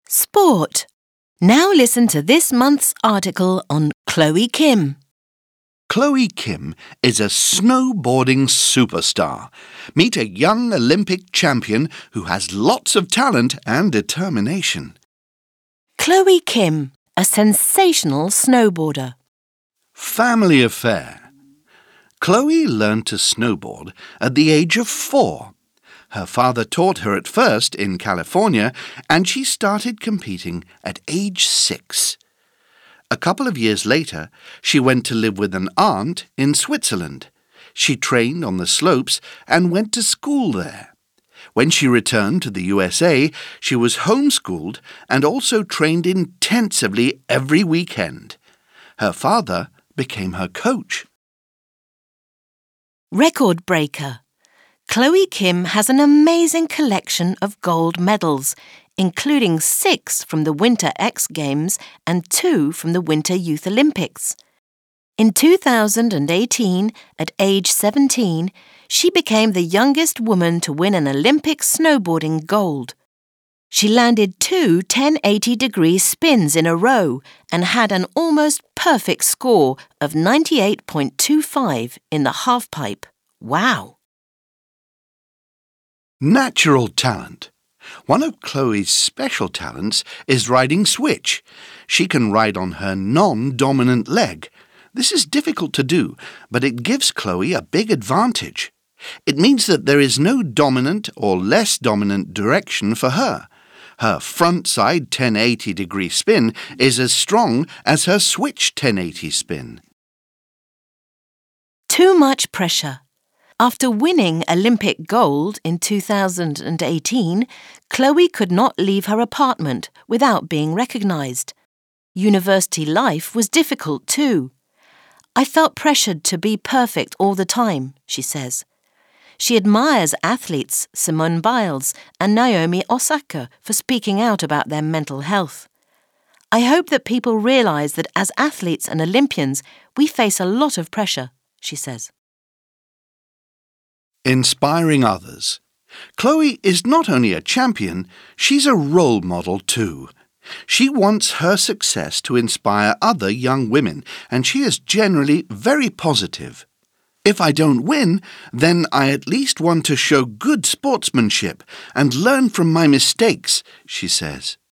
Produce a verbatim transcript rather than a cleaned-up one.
Sport. Now listen to this month's article on Chloe Kim. Chloe Kim is a snowboarding superstar. Meet a young Olympic champion who has lots of talent and determination. Chloe Kim, a sensational snowboarder. Family affair. Chloe learned to snowboard at the age of four. Her father taught her at first in California, and she started competing at age six. A couple of years later, she went to live with an aunt in Switzerland. She trained on the slopes and went to school there. When she returned to the U S A, she was homeschooled and also trained intensively every weekend. Her father became her coach. Record breaker. Chloe Kim has an amazing collection of gold medals, including six from the Winter X Games and two from the Winter Youth Olympics. In two thousand eighteen, at age seventeen, she became the youngest woman to win an Olympic snowboarding gold. She landed two ten eighty degree spins in a row and had an almost perfect score of ninety-eight point two five in the halfpipe. Wow! Natural talent. One of Chloe's special talents is riding switch. She can ride on her non-dominant leg. This is difficult to do, but it gives Chloe a big advantage. It means that there is no dominant or less dominant direction for her. Her front side ten eighty degree spin is as strong as her switch ten eighty spin. Too much pressure. After winning Olympic gold in two thousand eighteen, Chloe could not leave her apartment without being recognised. University life was difficult too. I felt pressured to be perfect all the time, she says. She admires athletes Simone Biles and Naomi Osaka for speaking out about their mental health. I hope that people realise that as athletes and Olympians, we face a lot of pressure, she says. Inspiring others. Chloe is not only a champion, she's a role model too. She wants her success to inspire other young women, and she is generally very positive. If I don't win, then I at least want to show good sportsmanship and learn from my mistakes, she says.